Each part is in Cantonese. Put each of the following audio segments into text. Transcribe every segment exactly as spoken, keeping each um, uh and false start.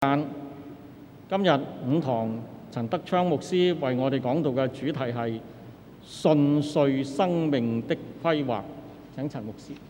今日五堂陳德昌牧師為我哋講道嘅主題係順遂生命的規劃。請陳牧師。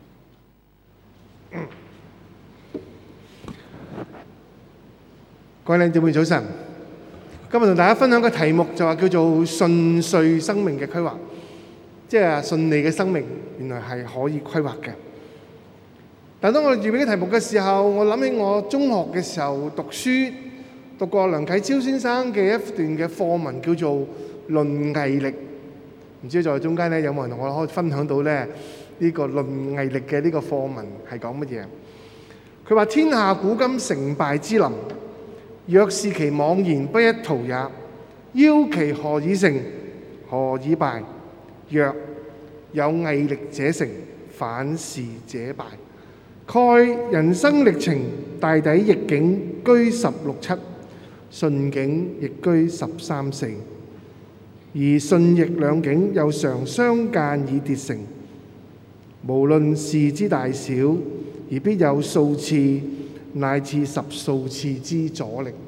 各位弟兄姊妹早晨，今日同大家分享嘅題目就話叫做順遂生命嘅規劃，即係順利嘅生命原來係可以規劃嘅。但當我哋預備啲題目嘅時候，我諗起我中學嘅時候讀書讀過梁啟超先生嘅一段嘅課文，叫做《論毅力》。唔知在中間咧有冇人同我可以分享到咧呢個《論毅力》嘅呢個課文係講乜嘢？佢話：天下古今成敗之林，若是其妄言，不一徒也。邀其何以成？何以敗？若有毅力者成，反是者敗。蓋人生歷程，大抵逆境居十六七，順境亦居十三四，而順逆兩境又常相間以跌成。無論事之大小，而必有數次乃至十數次之阻力。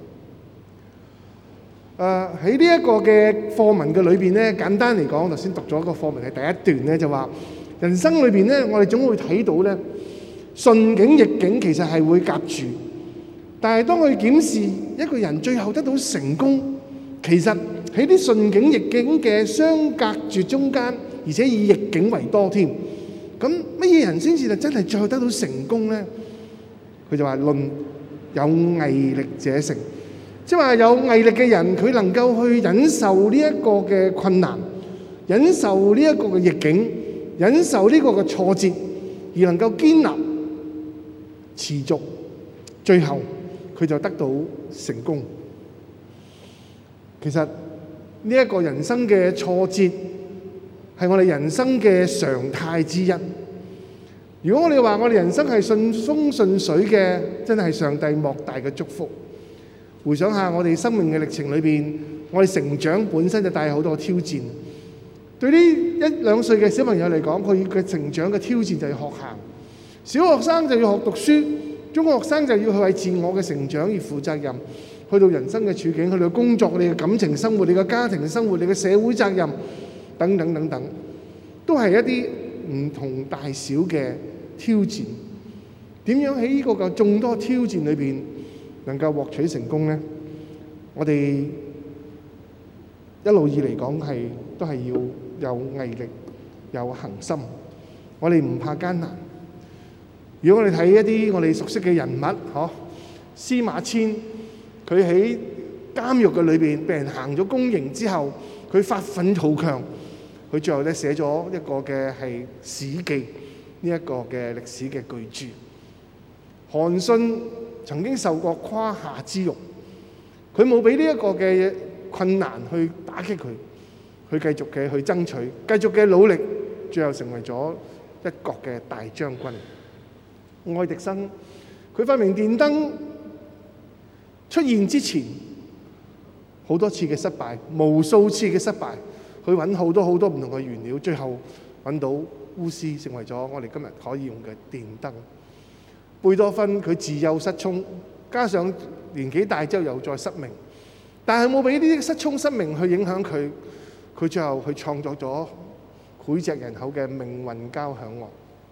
誒喺呢一個嘅課文嘅裏邊咧，簡單嚟講，頭先讀咗個課文係第一段咧，就話人生裏邊咧，我哋總會睇到咧。順境逆境其實係會夾住，但係當佢檢視一個人最後得到成功，其實喺啲順境逆境嘅相隔住中間，而且以逆境為多添。咁乜嘢人先至係真係最後得到成功呢？佢就話論有毅力者成，即係話有毅力嘅人，佢能夠去忍受呢一個嘅困難，忍受呢一個嘅逆境，忍受呢個嘅挫折，而能夠堅立。持續，最後佢就得到成功。其實呢一個人生嘅挫折係我哋人生嘅常態之一。如果我哋話我哋人生係順風順水嘅，真係上帝莫大嘅祝福。回想下我哋生命嘅歷程裏邊，我哋成長本身就帶好多挑戰。對呢一兩歲嘅小朋友嚟講，佢嘅成長嘅挑戰就係學行。小學生就要學讀書，中學生就要去為自我嘅成長而負責任，去到人生嘅處境，去到工作，你嘅感情生活，你嘅家庭生活，你嘅社會責任等等等等，都係一啲唔同大小嘅挑戰。點樣喺呢個嘅眾多挑戰裏邊能夠獲取成功呢？我哋一路以嚟講係都係要有毅力、有恆心，我哋唔怕艱難。如果我哋睇一啲我哋熟悉嘅人物，嗬，司馬遷，佢喺監獄嘅裏邊被人行咗宮刑之後，佢發奮圖強，佢最後咧寫咗一個嘅係《史記》呢一個嘅歷史嘅巨著。韓信曾經受過胯下之辱，佢冇俾呢一個嘅困難去打擊佢，佢繼續嘅去爭取，繼續嘅努力，最後成為咗一國嘅大將軍。愛迪生，佢發明電燈出現之前，好多次嘅失敗，無數次嘅失敗，佢揾好多好多唔同嘅原料，最後揾到鎢絲，成為咗我哋今日可以用嘅電燈。貝多芬佢自幼失聰，加上年紀大之後又再失明，但係冇俾呢啲失聰失明去影響佢，佢最後去創作咗膾炙人口嘅命運交響樂。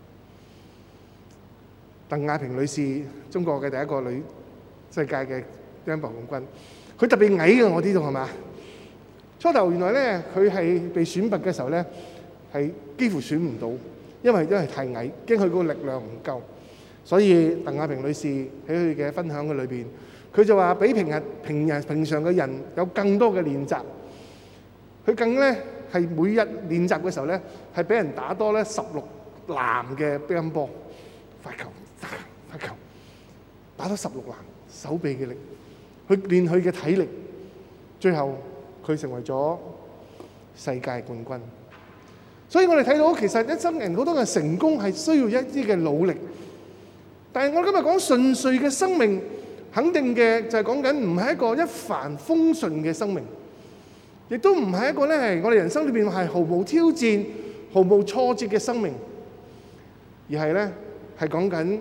鄧亞萍女士，中國嘅第一個女世界嘅乒乓球冠軍，佢特別矮嘅，我知道係嘛？初頭原來咧，佢係被選拔嘅時候咧，係幾乎選唔到，因為因為太矮，驚佢個力量唔夠。所以鄧亞萍女士喺佢嘅分享嘅裏邊，佢就話比平日平日平常嘅人有更多嘅練習。佢更咧係每日練習嘅時候咧，係俾人打多咧十六籃嘅乒乓波、發球。發球打咗十六籃，手臂嘅力，去練佢嘅體力，最後佢成為咗世界冠軍。所以我哋睇到其實一生人好多嘅成功係需要一啲嘅努力，但係我今日講順遂嘅生命，肯定嘅就係講緊唔係一個一帆風順嘅生命，亦都唔係一個咧係我哋人生裏邊係毫無挑戰、毫無挫折嘅生命，而係咧係講緊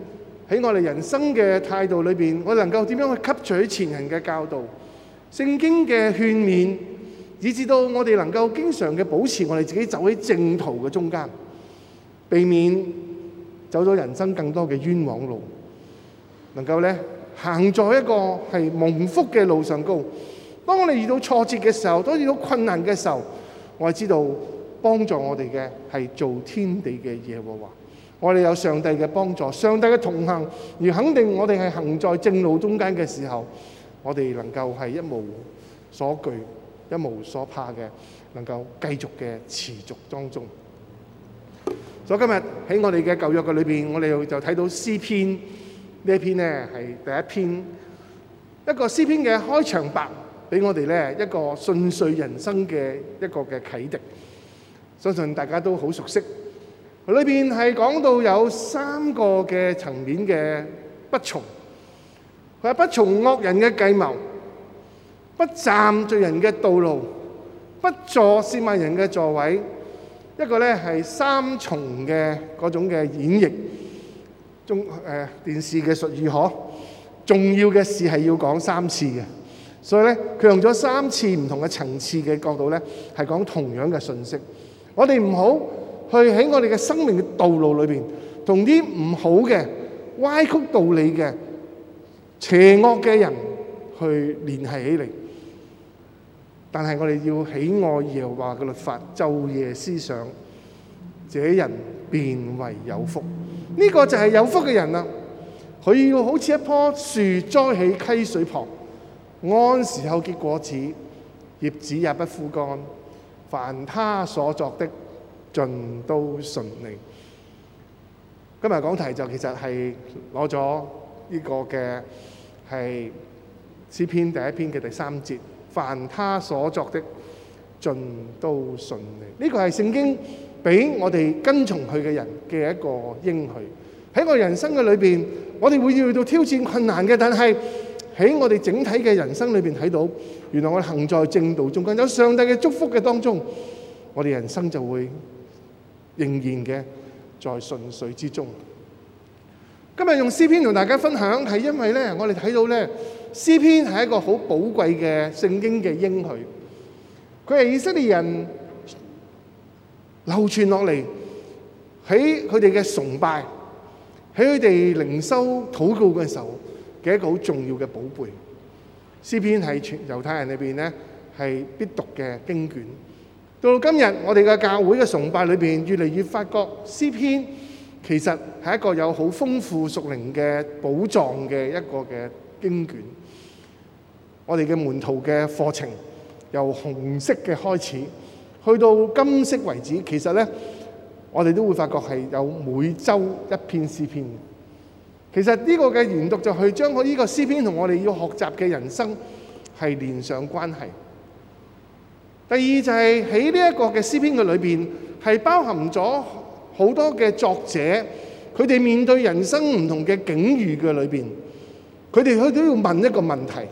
喺我哋人生嘅態度裏邊，我能夠點樣去吸取前人嘅教導、聖經嘅勸勉，以至到我哋能夠經常嘅保持我哋自己走喺正途嘅中間，避免走咗人生更多嘅冤枉路，能夠咧行在一個係蒙福嘅路上高。當我哋遇到挫折嘅時候，當遇到困難嘅時候，我哋知道幫助我哋嘅係造天地嘅耶和華。我哋有上帝嘅幫助，上帝嘅同行，而肯定我哋係行在正路中間嘅時候，我哋能夠係一無所懼、一無所怕嘅，能夠繼續嘅持續當中。所以今日喺我哋嘅舊約嘅裏邊，我哋就睇到詩篇呢一篇呢係第一篇，一個詩篇嘅開場白，俾我哋呢一個順遂人生嘅一個嘅啟迪。相信大家都好熟悉。裏邊係講到有三個嘅層面嘅不從，佢話不從惡人嘅計謀，不站罪人嘅道路，不坐褻慢人嘅座位。一個咧係三重嘅嗰種嘅演繹，中誒、呃、電視嘅術語可，重要嘅事係要講三次嘅，所以咧佢用咗三次唔同嘅層次嘅角度咧，係講同樣嘅信息。我哋唔好去喺我哋嘅生命嘅道路裏邊，同啲唔好嘅歪曲道理嘅邪惡嘅人去聯繫起嚟。但係我哋要喜愛耶和華嘅律法，晝夜思想，這人便為有福。呢、這個就係有福嘅人啦。佢要好似一棵樹栽喺溪水旁，按時候結果子，葉子也不枯乾，凡他所作的盡都順利。今日講題就其實係攞咗呢個嘅係詩篇第一篇嘅第三節，凡他所作的盡都順利。呢個係聖經俾我哋跟從佢嘅人嘅一個應許。喺我人生嘅裏邊，我哋會遇到挑戰困難嘅，但係喺我哋整體嘅人生裏邊睇到，原來我哋行在正道中間，有上帝嘅祝福嘅當中，我哋人生就會仍然嘅在順遂之中。今日用詩篇同大家分享，係因為咧，我哋睇到咧，詩篇係一個好寶貴嘅聖經嘅應許。佢係以色列人流傳落嚟，喺佢哋嘅崇拜，喺佢哋靈修禱告嘅時候嘅一個好重要嘅寶貝。詩篇係全猶太人裏邊咧係必讀嘅經卷。到今日我哋嘅教會嘅崇拜裏邊，越嚟越發覺詩篇其實係一個有好豐富屬靈嘅寶藏嘅一個嘅經卷。我哋嘅門徒嘅課程由紅色嘅開始，去到金色為止，其實咧我哋都會發覺係有每週一篇詩篇。其實呢個嘅研讀就去將佢呢個詩篇同我哋要學習嘅人生係連上關係。第二就係喺呢一個嘅詩篇嘅裏邊，係包含咗好多嘅作者，佢哋面對人生唔同嘅境遇嘅裏邊，佢哋佢都要問一個問題：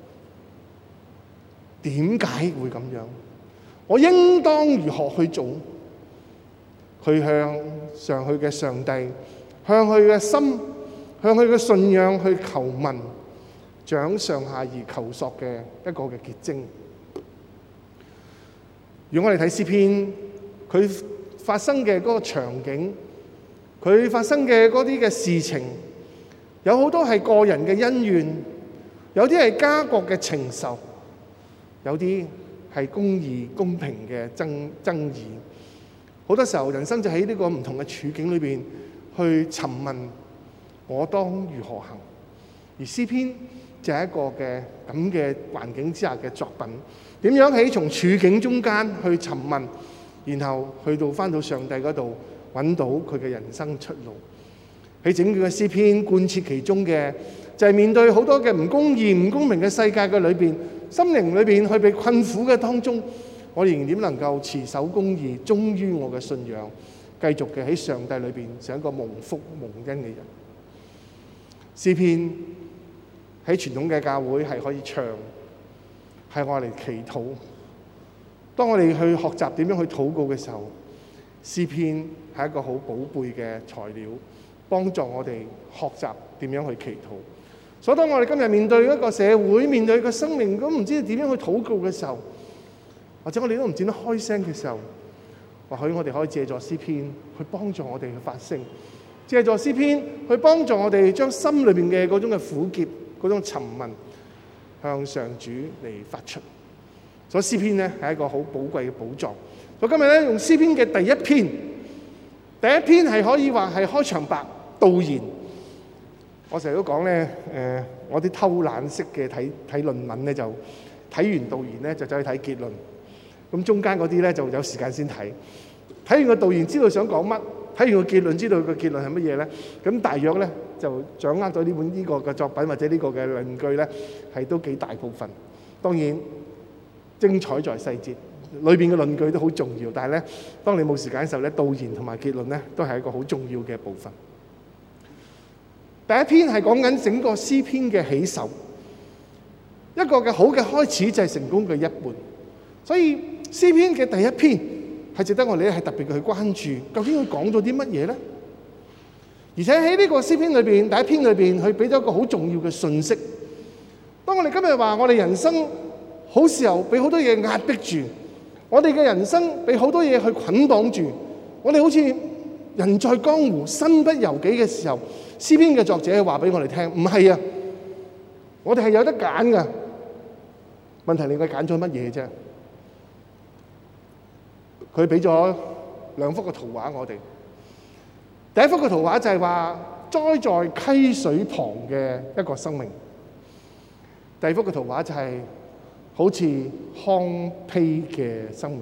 點解會咁樣？我應當如何去做？去向上去嘅上帝，向佢嘅心，向佢嘅信仰去求問，長上下而求索嘅一個嘅結晶。如果我哋睇詩篇，佢發生嘅嗰個場景，佢發生嘅嗰啲嘅事情，有好多係個人嘅恩怨，有啲係家國嘅情仇，有啲係公義公平嘅爭爭議。好多時候，人生就喺呢個唔同嘅處境裏邊去尋問我當如何行。而詩篇就係一個嘅咁嘅環境之下嘅作品。點樣喺從處境中間去尋問，然後去到返到上帝嗰度揾到佢嘅人生出路。喺整個嘅詩篇貫徹其中嘅，就係面對好多嘅唔公義、唔公平嘅世界嘅裏邊，心靈裏邊去被困苦嘅當中，我仍然點能夠持守公義，忠於我嘅信仰，繼續嘅喺上帝裏邊成一個蒙福蒙恩嘅人。詩篇喺傳統嘅教會係可以唱，係我哋祈禱。當我哋去學習點樣去禱告嘅時候，詩篇係一個好寶貝嘅材料， 幫助我哋學習點樣去祈禱。所以當我哋今日面對一個社會、面對一個生命，咁唔知點樣去禱告嘅時候，或者我哋都唔見得開聲嘅時候，或許我哋可以借助詩篇去幫助我哋去發聲，借助詩篇去幫助我哋將心裏邊嘅嗰種嘅苦澀、嗰種沉悶向上主嚟發出。所以詩篇咧係一個好寶貴嘅寶藏。我今日咧用詩篇嘅第一篇，第一篇係可以話係開場白導言。我成日都講咧，誒，我啲偷懶式嘅睇睇論文咧，就睇完導言咧就走去睇結論。咁中間嗰啲咧就有時間先睇。睇完個導言知道想講乜，睇完個結論知道個結論係乜嘢咧，咁大約咧就掌握咗呢本呢個嘅作品或者呢個嘅論據咧，係都幾大部分。當然精彩在細節，裏邊嘅論據都好重要。但係咧，當你冇時間嘅時候咧，導言同埋結論咧都係一個好重要嘅部分。第一篇係講緊整個詩篇嘅起手，一個嘅好嘅開始就係成功嘅一半。所以詩篇嘅第一篇係值得我哋咧係特別去關注，究竟佢講咗啲乜嘢咧？而且喺呢個詩篇裏邊，第一篇裏邊，佢俾咗一個好重要嘅信息。當我哋今日話我哋人生好時候俾好多嘢壓迫住，我哋嘅人生俾好多嘢去捆綁住，我哋好似人在江湖身不由己嘅時候，詩篇嘅作者話俾我哋聽，唔係啊，我哋係有得揀噶。問題你佢揀咗乜嘢啫？佢俾咗兩幅嘅圖畫我哋。第一幅嘅圖畫就係話栽在溪水旁嘅一個生命。第二幅嘅圖畫就係好似糠秕嘅生命。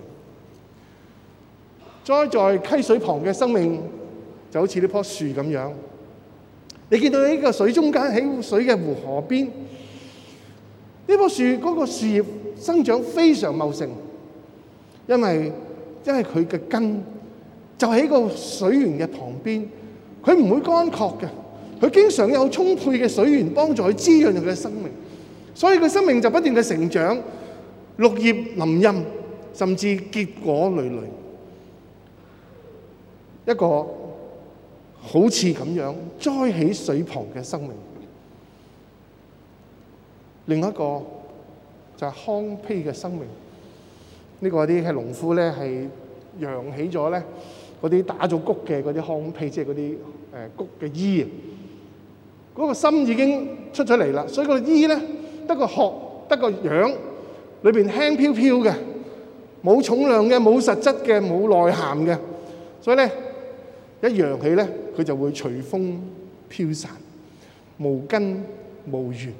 栽在溪水旁嘅生命就好似呢棵樹咁樣。你見到呢個水中間喺水嘅湖河邊，呢棵樹嗰個樹葉生長非常茂盛，因為因為佢嘅根就喺個水源嘅旁邊，佢唔會乾涸嘅，佢經常有充沛嘅水源幫助佢滋潤佢嘅生命，所以佢生命就不斷嘅成長，綠葉林蔭，甚至結果累累。一個好似咁樣栽喺水旁嘅生命，另一個就係糠秕嘅生命。呢、這個啲係農夫咧係揚起咗咧嗰啲打咗穀嘅嗰啲糠秕，即係嗰啲誒穀嘅衣啊。嗰、那個心已經出咗嚟啦，所以個衣咧得個殼得個樣，裏邊輕飄飄嘅，冇重量嘅，冇實質嘅，冇內涵嘅，所以咧一揚起咧，佢就會隨風飄散，無根無源。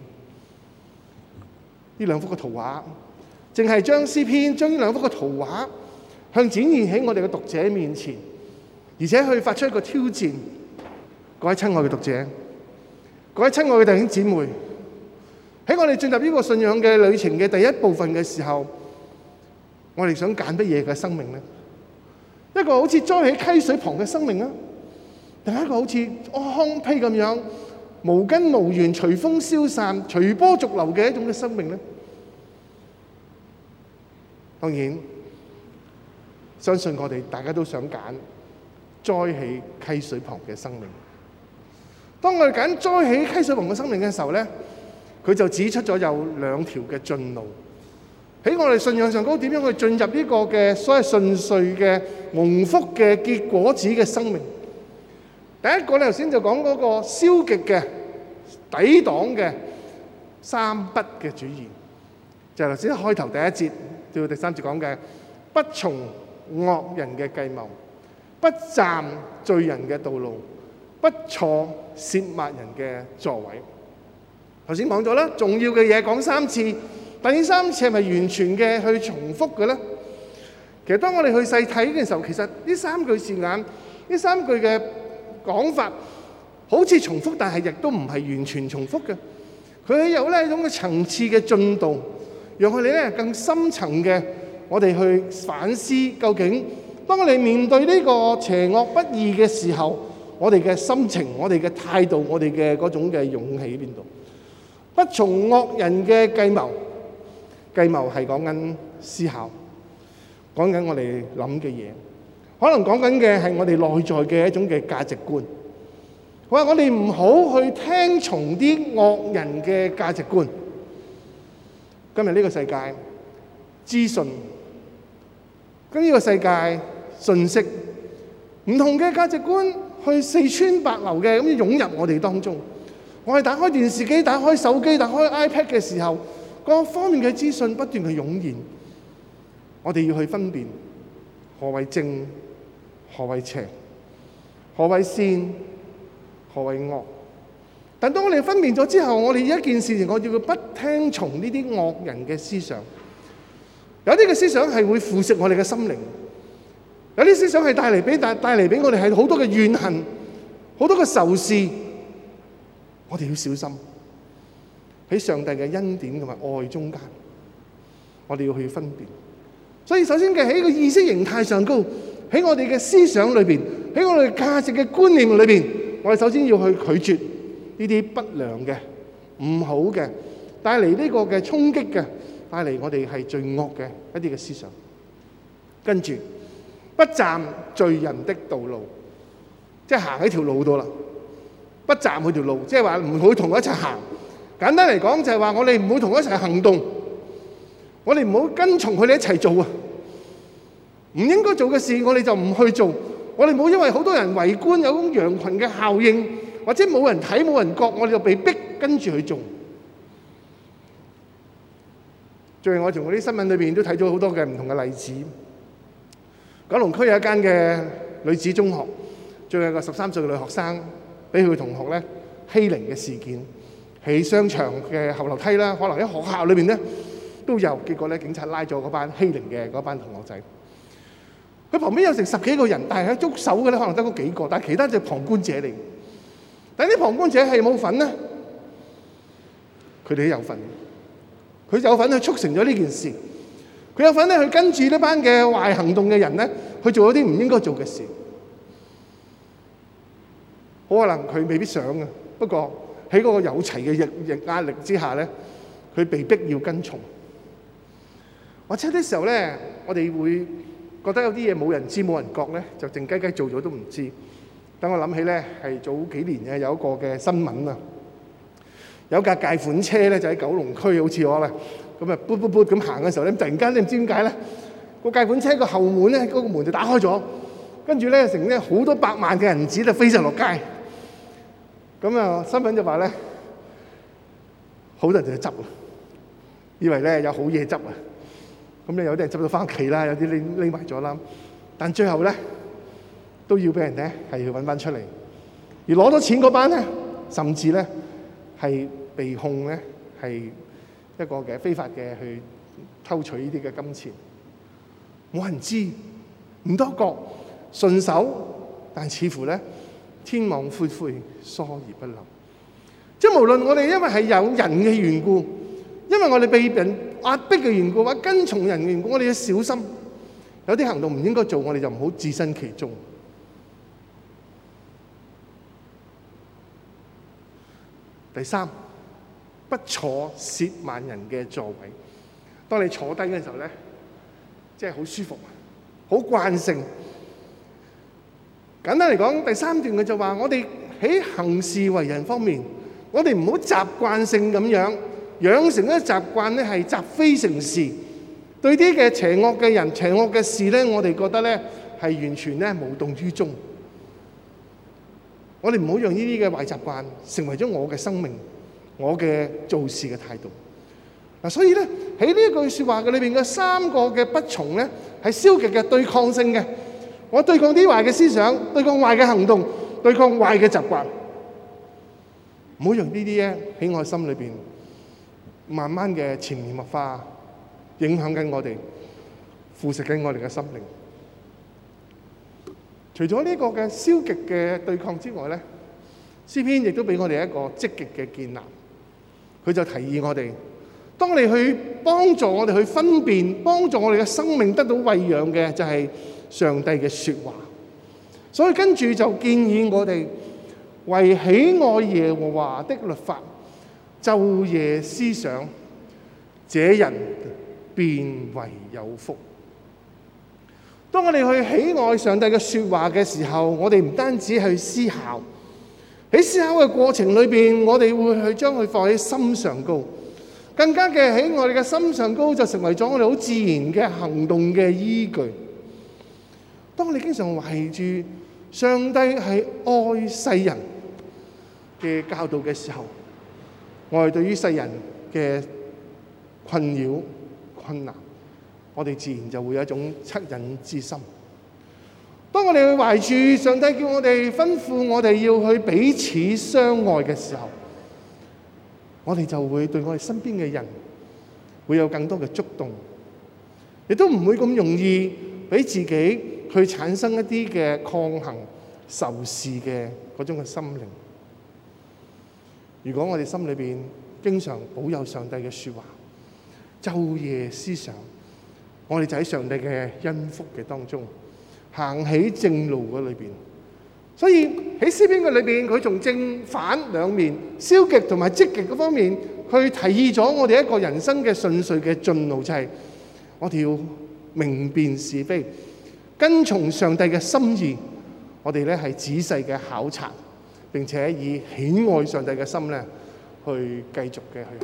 呢兩幅嘅圖畫，淨係將詩篇將呢兩幅嘅圖畫向展現喺我哋嘅讀者面前，而且去發出一個挑戰。各位親愛嘅讀者，各位親愛嘅弟兄姊妹，喺我哋進入呢個信仰嘅旅程嘅第一部分嘅時候，我哋想揀乜嘢嘅生命呢？一個好似栽喺溪水旁嘅生命啊，定係一個好似糠秕咁樣無根無源、隨風消散、隨波逐流嘅一種嘅生命呢？當然，相信我哋大家都想揀栽喺溪水旁嘅生命。當我哋揀栽喺溪水旁嘅生命嘅時候咧，佢就指出咗有兩條嘅進路。喺我哋信仰上高點樣去進入呢個嘅所謂順遂嘅蒙福嘅結果子嘅生命？第一個咧，頭先就講嗰個消極嘅抵擋嘅三不嘅主義，就係頭先開頭第一節到第三節講嘅，不從惡人嘅計謀，不站罪人嘅道路，不坐褻慢人嘅座位。頭先講咗啦，重要嘅嘢講三次。但呢三次係咪完全嘅去重複嘅咧？其實當我哋去細睇嘅時候，其實呢三句字眼，呢三句嘅講法好似重複，但係亦都唔係完全重複嘅。佢有呢一種嘅層次嘅進度，讓佢哋咧更深層嘅我哋去反思，究竟當我哋面對呢個邪惡不義嘅時候，我哋嘅心情、我哋嘅態度、我哋嘅嗰種嘅勇氣喺邊度？不從惡人嘅計謀。計謀係講緊思考，講緊我哋諗嘅嘢，可能講緊嘅係我哋內在嘅一種嘅價值觀， 佢話我哋唔好去聽從啲惡人嘅價值觀。今日呢個世界資訊，跟呢個世界信息，唔同嘅價值觀去四川八流嘅咁湧入我哋當中。我哋打開電視機、打開手機、打開 iPad 嘅時候，各方面嘅資訊不斷去湧現，我哋要去分辨何為正、何為邪、何為善、何為惡。但當我哋分辨咗之後，我哋一件事情，我要不聽從呢啲惡人嘅思想。有啲嘅思想係會腐蝕我哋嘅心靈，有啲思想係帶嚟俾帶帶嚟俾我哋係好多嘅怨恨、好多嘅仇視。我哋要小心喺上帝嘅恩典同埋愛中間，我哋要去分辨。所以首先嘅喺個意識形態上高，喺我哋嘅思想裏邊，喺我哋價值嘅觀念裏邊，我哋首先要去拒絕呢啲不良嘅、唔好嘅、帶嚟呢個嘅衝擊嘅、帶嚟我哋係罪惡嘅一啲嘅思想。跟住不站罪人的道路，即係行喺條路度啦。不站佢條路，即係話唔好同佢一齊行。簡單嚟講就係話我哋唔好同佢一齊行動，我哋唔好跟從佢哋一齊做啊！唔應該做嘅事我哋就唔去做。我哋唔好因為好多人圍觀有種羊群嘅效應，或者冇人睇冇人覺，我哋就被逼跟住去做。最近我從嗰啲新聞裏邊都睇咗好多嘅唔同嘅例子。九龍區有一間嘅女子中學，最近有個十三歲嘅女學生俾佢同學咧欺凌嘅事件，喺商場嘅後樓梯啦，可能喺學校裏邊咧都有。結果咧，警察拉咗嗰班欺凌嘅嗰班同學仔。佢旁邊有成十幾個人，但係喺捉手嘅咧，可能得嗰幾個，但係其他就係旁觀者嚟。但係啲旁觀者係冇份咧，佢哋都有份。佢有份去促成咗呢件事，佢有份咧去跟住呢班嘅壞行動嘅人咧，去做一啲唔應該做嘅事。好可能佢未必想嘅，不過喺嗰個有齊嘅壓壓力之下咧，佢被逼要跟從。或者啲時候咧，我哋會覺得有啲嘢冇人知冇人覺咧，就靜雞雞做咗都唔知。等我諗起咧，係早幾年嘅有一個嘅新聞啊，有架介款車咧就喺九龍區，好似我啦，咁啊噗噗噗咁行嘅時候咧，突然間你唔知點解咧，個介款車個後門咧嗰個門就打開咗，跟住咧成咧好多百萬嘅銀紙就飛晒落街。咁啊，新聞就話咧，好多人就去執啊，以為咧有好嘢執啊。咁咧有啲人執到翻屋企啦，有啲匿匿埋咗啦。但最後咧都要俾人咧係要揾翻出嚟。而攞咗錢嗰班咧，甚至咧係被控咧係一個嘅非法嘅去偷取呢啲嘅金錢。冇人知，唔多覺，順手，但似乎咧天網恢恢，疏而不漏。即係無論我哋因為係有人嘅緣故，因為我哋被人壓迫嘅緣故，或者跟從人嘅緣故，我哋要小心。有啲行動唔應該做，我哋就唔好置身其中。第三，不坐褻慢人嘅座位。當你坐低嘅時候咧，即係好舒服，好慣性。簡單嚟講，第三段佢就話：我哋喺行事為人方面，我哋唔好習慣性咁樣養成一個習慣咧，係習非成是。對啲嘅邪惡嘅人、邪惡嘅事咧，我哋覺得咧係完全咧無動於衷。我哋唔好讓呢啲嘅壞習慣成為咗我嘅生命、我嘅做事嘅態度。嗱，所以咧喺呢一句説話嘅裏邊嘅三個嘅不從咧，係消極嘅對抗性嘅。我對抗啲壞嘅思想，對抗壞嘅行動，對抗壞嘅習慣。唔好讓呢啲咧喺我心裏邊慢慢嘅潛移默化，影響緊我哋，腐蝕緊我哋嘅心靈。除咗呢個嘅消極嘅對抗之外咧，詩篇亦都俾我哋一個積極嘅建立。佢就提議我哋，當你去幫助我哋去分辨，幫助我哋嘅生命得到餵養嘅，就係上帝嘅説話。所以跟住就建議我哋為喜愛耶和華的律法，晝夜思想，這人便為有福。當我哋去喜愛上帝嘅説話嘅時候，我哋唔單止去思考， 喺思考嘅過程裏邊，我哋會去將佢放喺心上高，更加嘅喺我哋嘅心上高就成為咗我哋好自然嘅行動嘅依據。當我哋經常懷住上帝係愛世人嘅教導嘅時候，我哋對於世人嘅困擾、困難，我哋自然就會有一種惻隱之心。當我哋去懷住上帝叫我哋吩咐我哋要去彼此相愛嘅時候，我哋就會對我哋身邊嘅人會有更多嘅觸動，亦都唔會咁容易俾自己去產生一啲嘅抗衡、仇視嘅嗰種嘅心靈。如果我哋心裏邊經常保有上帝嘅說話，晝夜思想，我哋就喺上帝嘅恩福嘅當中行喺正路嗰裏邊。所以喺詩篇嘅裏邊，佢從正反兩面、消極同埋積極嗰方面去提議咗我哋一個人生嘅順遂嘅進路，就係我哋要明辨是非，跟從上帝嘅心意。我哋咧係仔細嘅考察，並且以喜愛上帝嘅心咧去繼續嘅去行。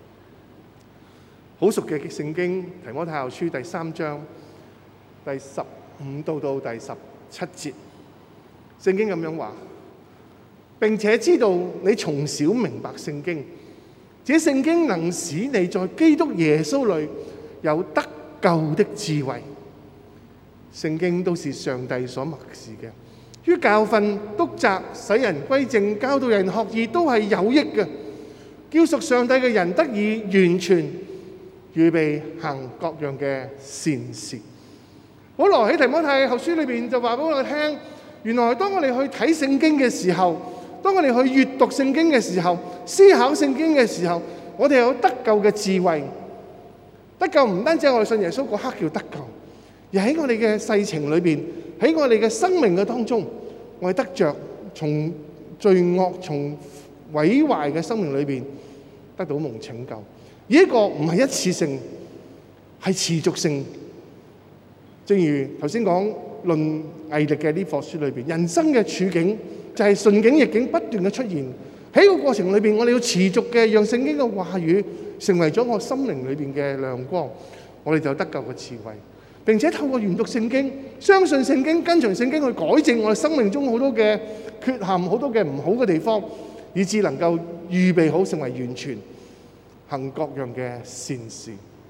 好熟嘅聖經提摩太後書第三章第十五到到第十七節，聖經咁樣話，並且知道你從小明白聖經，這聖經能使你在基督耶穌裏有得救的智慧。聖經都是上帝所默示嘅，於教訓、督責、使人歸正、教導人學義，都係有益嘅，叫屬上帝嘅人得以完全，預備行各樣嘅善事。保羅喺提摩太後書裏邊就話俾我哋聽，原來當我哋去睇聖經嘅時候，當我哋去閱讀聖經嘅時候，思考聖經嘅時候，我哋有得救嘅智慧。得救唔單止係我哋信耶穌嗰刻叫得救，而喺我哋嘅世情裏邊，喺我哋嘅生命嘅當中，我哋得着從罪惡、從毀壞嘅生命裏邊得到蒙拯救。而呢個唔係一次性，係持續性。正如頭先講論毅力嘅呢課書裏邊，人生嘅處境就係順境逆境不斷嘅出現。喺個過程裏邊，我哋要持續嘅讓聖經嘅話語成為咗我心靈裏邊嘅亮光，我哋就得救嘅智慧。並且透過研讀聖經、相信聖經、跟隨聖經去改正我哋生命中好多嘅缺陷、好多嘅唔好嘅地方，以致能夠預備好成為完全，行各樣嘅善事。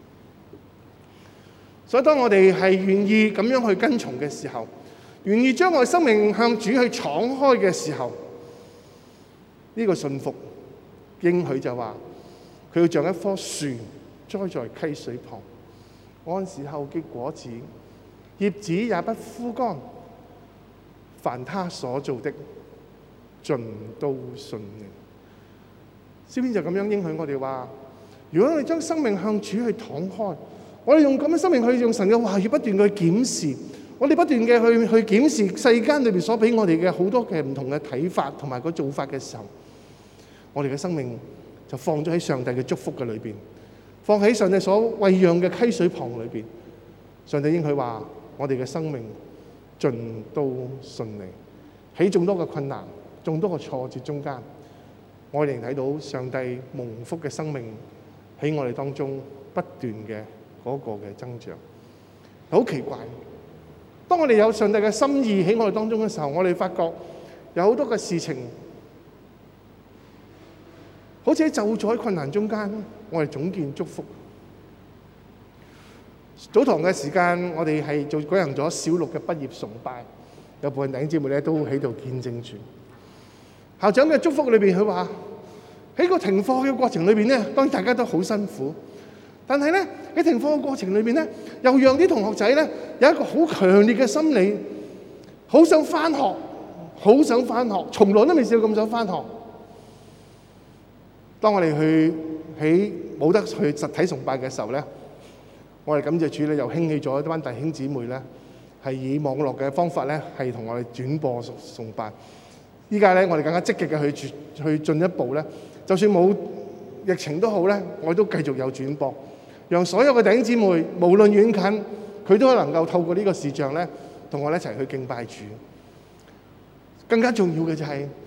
所以當我哋係願意咁樣去跟從嘅時候，願意將我哋生命向主去敞開嘅時候，呢個信服應許就話佢要像一棵樹栽在溪水旁，按時候結果子，葉子也不枯乾，凡他所做的盡都順利。詩篇就咁樣應許我哋話，如果我哋將生命向主去敞開，我哋用咁嘅生命去用神嘅話語不斷去檢視，我哋不斷嘅去去檢視世間裏邊所俾我哋嘅好多嘅唔同嘅睇法同埋個做法嘅時候，我哋嘅生命就放咗喺上帝嘅祝福嘅裏邊，放喺上帝所餵養嘅溪水旁裏邊。上帝應許話，我哋嘅生命盡都順利，喺眾多嘅困難、眾多嘅挫折中間，我哋睇到上帝蒙福嘅生命喺我哋當中不斷嘅嗰個嘅增長。好奇怪，當我哋有上帝嘅心意喺我哋當中嘅時候，我哋發覺有好多嘅事情，好似喺就在困難中間，我哋總見祝福。早堂嘅時間，我哋係做舉行咗小六嘅畢業崇拜，有部分弟兄姊妹咧都喺度見證住。校長嘅祝福裏邊，佢話喺個停課嘅過程裏邊咧，當然大家都好辛苦，但係咧喺停課嘅過程裏邊咧，又讓啲同學仔咧有一個好強烈嘅心理，好想返學，好想返學，從來都未試過咁想返學。當我哋去喺冇得去實體崇拜嘅時候咧，我哋感謝主咧，又興起咗一班弟兄姊妹咧，係以網絡嘅方法咧，係同我哋轉播崇拜。依家咧，我哋更加積極嘅去去進一步咧，就算冇疫情都好咧，我哋都繼續有轉播，讓所有嘅弟兄姊妹無論遠近，佢都能夠透過呢個視像咧，同我哋一齊去敬拜主。更加重要嘅就係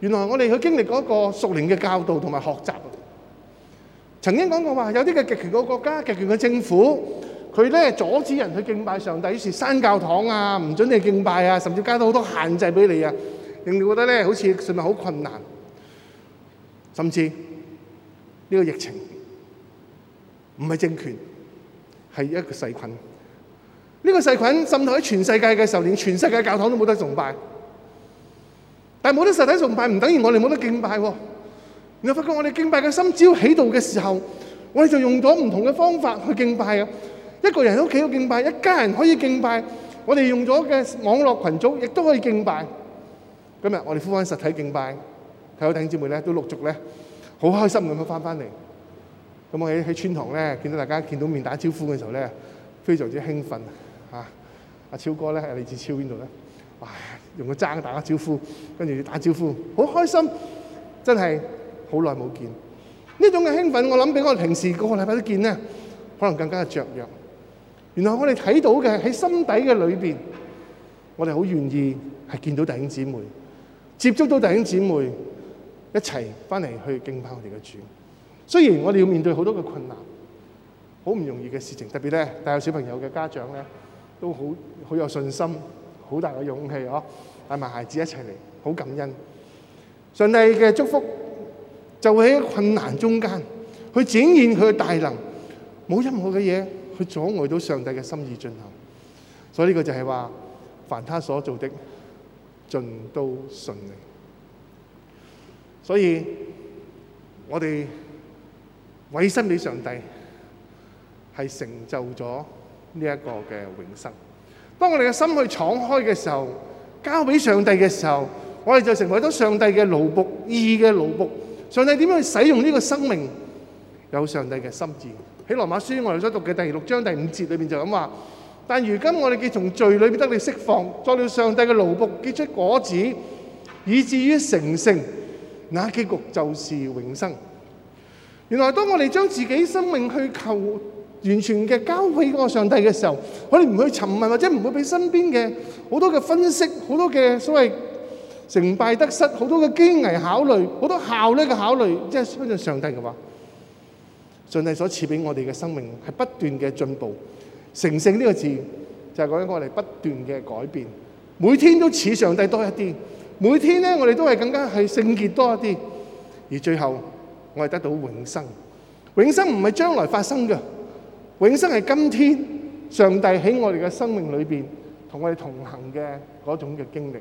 原來我哋去經歷嗰個屬靈嘅教導同埋學習。曾經講過話，有啲嘅極權嘅國家、極權嘅政府，佢咧阻止人去敬拜上帝，於是閂教堂啊，唔准你敬拜啊，甚至加到好多限制俾你啊，令你覺得咧好似信仰好困難。甚至呢個疫情唔係政權，係一個細菌。呢個細菌滲透喺全世界嘅時候，連全世界教堂都冇得崇拜。但係冇得實體崇拜，唔等於我哋冇得敬拜喎。然後發覺我哋敬拜嘅心只要喺度嘅時候，我哋就用咗唔同嘅方法去敬拜啊！一個人喺屋企都敬拜，一家人可以敬拜，我哋用咗嘅網絡群組亦都可以敬拜。今日我哋呼翻實體敬拜，睇到弟兄姊妹咧都陸續咧好開心咁樣翻翻嚟。咁我喺喺村堂咧見到大家見到面打招呼嘅時候咧，非常之興奮啊！阿超哥咧係嚟自超邊度咧？哇！用個踭打個招呼，跟住打招呼，好開心，真係好耐冇見。呢種嘅興奮，我諗比我哋平時個個禮拜都見咧，可能更加嘅雀躍。原來我哋睇到嘅喺心底嘅裏邊，我哋好願意係見到弟兄姊妹，接觸到弟兄姊妹，一齊翻嚟去敬拜我哋嘅主。雖然我哋要面對好多嘅困難，好唔容易嘅事情，特別咧帶有小朋友嘅家長咧，都好好有信心。好大嘅勇氣嗬，帶埋孩子一齊嚟，好感恩。上帝嘅祝福就會喺困難中間去展現佢嘅大能，冇任何嘅嘢去阻礙到上帝嘅心意進行。所以呢個就係話，凡他所做的，盡都順利。所以我哋委身俾上帝，係成就咗呢一個嘅永生。當我哋嘅心去敞開嘅時候，交俾上帝嘅時候，我哋就成為咗上帝嘅奴僕，義嘅奴僕。上帝點樣去使用呢個生命？有上帝嘅心意。喺羅馬書我哋所讀嘅第六章第五節裏邊就咁話：但如今我哋既從罪裏邊得你釋放，作了上帝嘅奴僕，結出果子，以至於成聖，那結局就是永生。原來當我哋將自己生命去求完全嘅交俾個上帝嘅時候，我哋唔去尋問，或者唔會俾身邊嘅好多嘅分析，好多嘅所謂成敗得失，好多嘅機危考慮，好多效率嘅考慮，即係相信上帝嘅話，上帝所賜俾我哋嘅生命係不斷嘅進步。成聖呢個字就係講緊我哋不斷嘅改變，每天都似上帝多一啲，每天咧我哋都係更加係聖潔多一啲，而最後我哋得到永生。永生唔係將來發生嘅。永生係今天上帝喺我哋嘅生命裏邊同我哋同行嘅嗰種嘅經歷。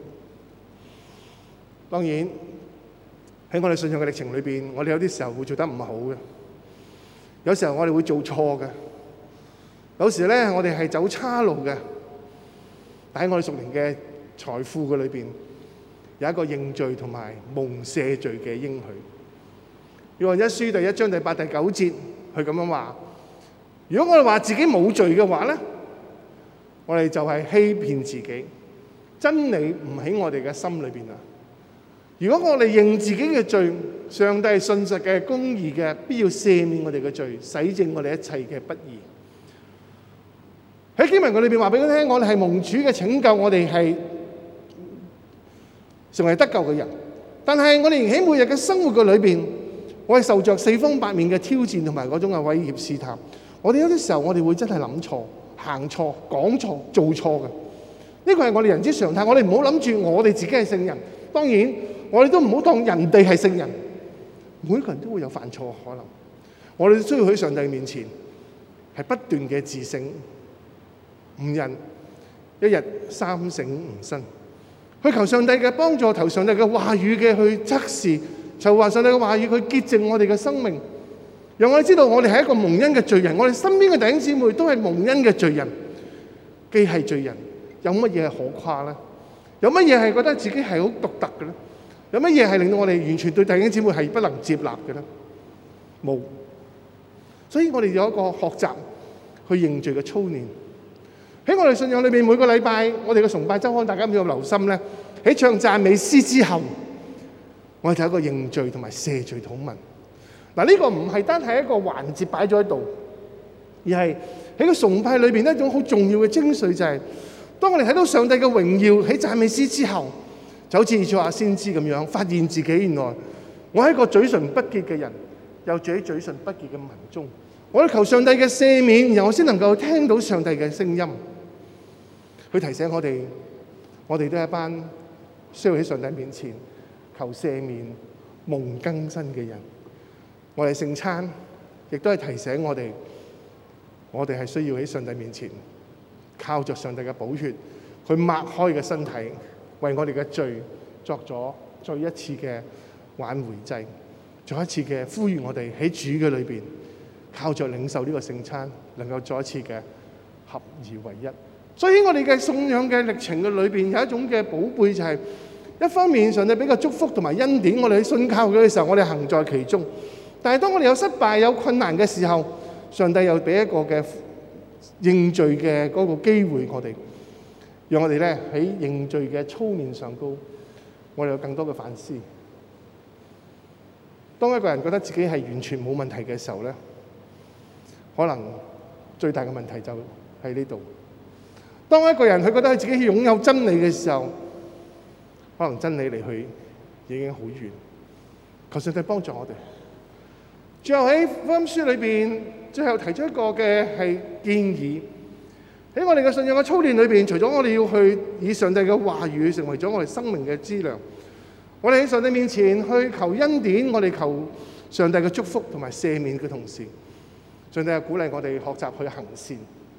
當然喺我哋信仰嘅歷程裏邊，我哋有啲時候會做得唔好嘅，有時候我哋會做錯嘅，有時咧我哋係走岔路嘅。但喺我哋屬靈嘅財富嘅裏邊，有一個認罪同埋蒙赦罪嘅應許。約翰一書第一章第八、第九節，佢咁樣話。如果我哋話自己冇罪嘅話咧，我哋就係欺騙自己，真理唔喺我哋嘅心裏邊啊！如果我哋認自己嘅罪，上帝係信實嘅、公義嘅，必要赦免我哋嘅罪，洗淨我哋一切嘅不義。喺經文嘅裏邊話俾佢聽，我哋係蒙主嘅拯救，我哋係成為得救嘅人。但係我哋喺每日嘅生活嘅裏邊，我係受着四方八面嘅挑戰同埋嗰種嘅威脅試探。我哋有啲時候，我哋會真係諗錯、行錯、講錯、做錯嘅。呢個係我哋人之常態。我哋唔好諗住我哋自己係聖人。當然，我哋都唔好當人哋係聖人。每個人都會有犯錯可能。我哋需要喺上帝面前係不斷嘅自省、五人一日三省吾身，去求上帝嘅幫助，求上帝嘅話語嘅去測試，求話上帝嘅話語去潔淨我哋嘅生命。讓我哋知道我哋係一個蒙恩嘅罪人，我哋身邊嘅弟兄姊妹都係蒙恩嘅罪人。既係罪人，有乜嘢係可誇咧？有乜嘢係覺得自己係好獨特嘅咧？有乜嘢係令到我哋完全對弟兄姊妹係不能接納嘅咧？冇。所以我哋有一個學習去認罪嘅操練。喺我哋信仰裏邊，每個禮拜我哋嘅崇拜週刊，大家有冇留心咧？喺唱讚美詩之後，我哋就有一個認罪同埋赦罪禱文。嗱，呢個唔係單係一個環節擺咗喺度，而係喺個崇拜裏邊一種好重要嘅精髓，就係當我哋睇到上帝嘅榮耀喺讚美詩之後， 就好似以賽亞先知咁樣，發現自己原來我係一個嘴唇不潔嘅人，又住喺嘴唇不潔嘅民中。我哋求上帝嘅赦免，然後我先能夠聽到上帝嘅聲音。佢提醒我哋，我哋都係一班需要喺上帝面前求赦免、蒙更新嘅人。我哋聖餐亦都係提醒我哋，我哋係需要喺上帝面前靠着上帝嘅寶血去擘開嘅身體，為我哋嘅罪作咗再一次嘅挽回祭，再一次嘅呼籲我哋喺主嘅裏邊靠着領受呢個聖餐，能夠再一次嘅合而為一。所以喺我哋嘅信仰嘅歷程嘅裏邊，有一種嘅寶貝，就係一方面上帝俾個祝福同埋恩典，我哋去信靠佢嘅時候，我哋行在其中。但係當我哋有失敗、有困難嘅時候，上帝又俾一個嘅認罪嘅嗰個機會我哋，讓我哋咧喺認罪嘅操練上高，我哋有更多嘅反思。當一個人覺得自己係完全冇問題嘅時候咧，可能最大嘅問題就喺呢度。當一個人佢覺得佢自己擁有真理嘅時候，可能真理離去已經好遠。求上帝幫助我哋。最後喺福音書裏邊，最後提出一個嘅係建議，喺我哋嘅信仰嘅操練裏邊，除咗我哋要去以上帝嘅話語成為咗我哋生命嘅資糧，我哋喺上帝面前去求恩典，我哋求上帝嘅祝福同埋赦免嘅同時，上帝係鼓勵我哋學習去行善。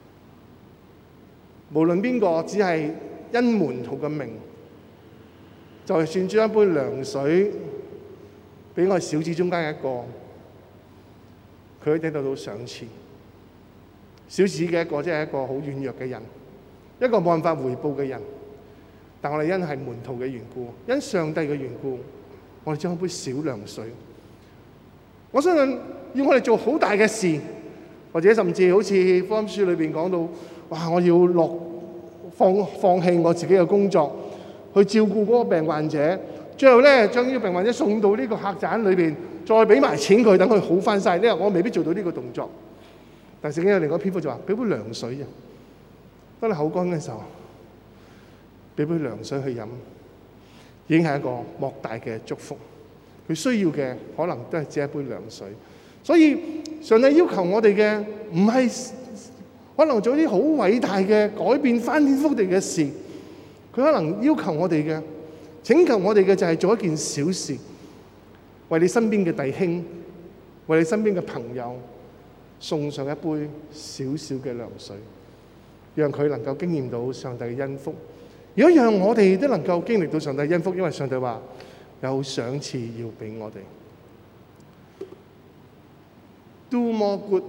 無論邊個，只係因門徒嘅名，就係算將一杯涼水俾我哋小子中間一個，佢得到到賞賜。小子嘅一個，即係一個好軟弱嘅人，一個冇辦法回報嘅人。但我哋因係門徒嘅緣故，因上帝嘅緣故，我哋將一杯小涼水。我相信要我哋做好大嘅事，或者甚至好似福音書裏邊講到，哇！我要落放放棄我自己嘅工作，去照顧嗰個病患者，最後咧將呢個病患者送到呢個客棧裏邊，再俾埋錢佢，等佢好翻晒。呢個我未必做到呢個動作。但聖經有另外一篇幅就話，俾杯涼水啫。當你口乾嘅時候，俾杯涼水去飲，已經係一個莫大嘅祝福。佢需要嘅可能都係只係一杯涼水。所以上帝要求我哋嘅唔係可能做啲好偉大嘅改變翻天覆地嘅事，佢可能要求我哋嘅請求我哋嘅就係做一件小事，為你身邊嘅弟兄，為你身邊嘅朋友送上一杯小小嘅涼水，讓佢能夠經驗到上帝嘅恩福。如果讓我哋都能夠經歷到上帝恩福，因為上帝話有賞賜要俾我哋。Do more good,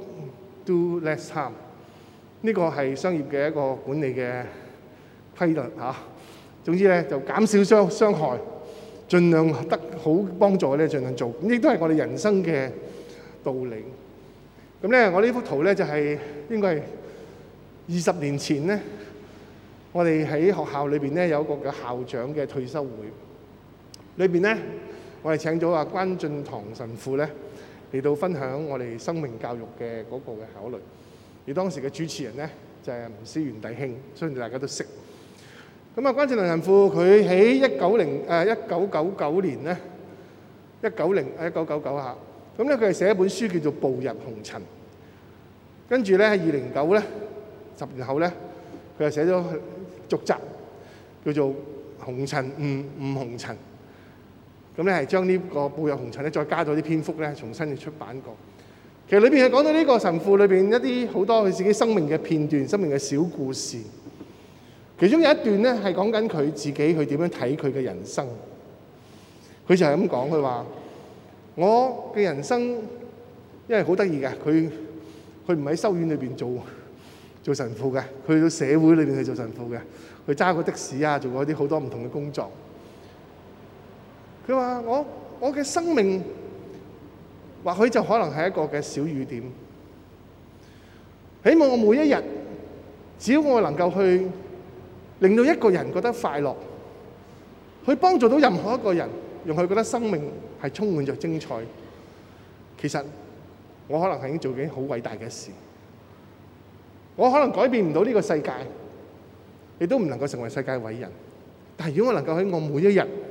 do less harm。呢個係商業嘅一個管理嘅規律嚇。總之咧就減少傷傷害，盡量得好幫助咧，盡量做。咁亦都係我哋人生嘅道理。咁咧，我呢幅圖咧就係應該係二十年前咧，我哋喺學校裏邊咧有一個嘅校長嘅退休會，裏邊咧我哋請咗阿關進堂神父咧嚟到分享我哋生命教育嘅嗰個嘅考慮。而當時嘅主持人咧就係吳思源弟兄，相信大家都識。咁啊，關進堂神父佢喺一九零誒一九九九年咧，一九零誒一九九九下。咁咧，佢係寫一本書叫做《步入紅塵》，跟住咧喺二零九咧，十年後咧，佢又寫咗續集，叫做《紅塵誤誤紅塵》。咁咧係將呢個《步入紅塵》咧再加咗啲篇幅咧，重新去出版過。其實裏邊係講到呢個神父裏邊一啲好多佢自己生命嘅片段、生命嘅小故事。其中有一段咧係講緊佢自己佢點樣睇佢嘅人生。佢就係咁講，佢話：我嘅人生，因為好得意嘅，佢佢唔喺修院裏邊做做神父嘅，佢去到社會裏邊去做神父嘅，佢揸過的士啊，做過啲好多唔同嘅工作。佢話：我我嘅生命，或許就可能係一個嘅小雨點。希望我每一日，只要我能夠去令到一個人覺得快樂，去幫助到任何一個人，讓佢覺得生命係充滿着精彩。其實我可能係已經做緊好偉大嘅事。我可能改變唔到呢個世界，亦都唔能夠成為世界偉人。但係如果我能夠喺我每一日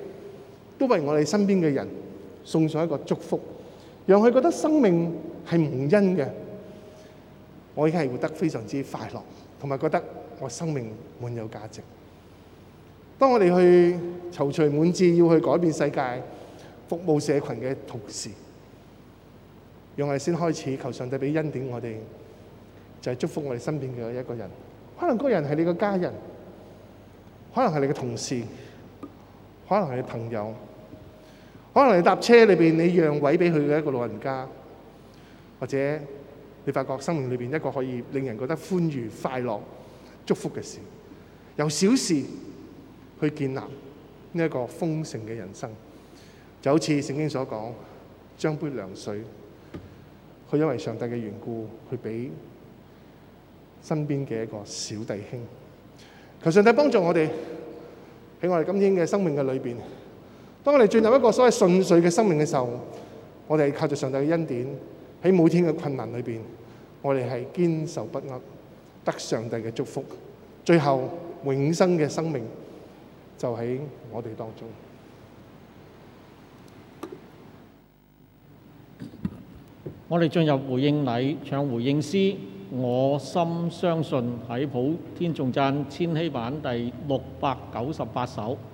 都為我哋身邊嘅人送上一個祝福，讓佢覺得生命係蒙恩嘅。我已經係活得非常之快樂，同埋覺得我生命滿有價值。當我哋去躊躇滿志要去改變世界、服務社群嘅同時，讓我哋先開始求上帝俾恩典我哋，就係祝福我哋身邊嘅一個人。可能嗰個人係你嘅家人，可能係你嘅同事，可能係你朋友，可能你搭車裏邊你讓位俾佢嘅一個老人家，或者你發覺生命裏邊一個可以令人覺得歡愉、快樂、祝福嘅事，由小事去建立呢一個豐盛嘅人生。就好似聖經所講，將杯涼水，去因為上帝嘅緣故，去俾身邊嘅一個小弟兄。求上帝幫助我哋喺我哋今天嘅生命嘅裏邊，當我哋進入一個所謂順遂嘅生命嘅時候，我哋靠着上帝嘅恩典，喺每天嘅困難裏邊，我哋係堅守不屈，得上帝嘅祝福，最後永生嘅生命就喺我哋當中。 我哋進入回應禮，唱回應詩。我心相信，喺普天頌讚千禧版第六百九十八首。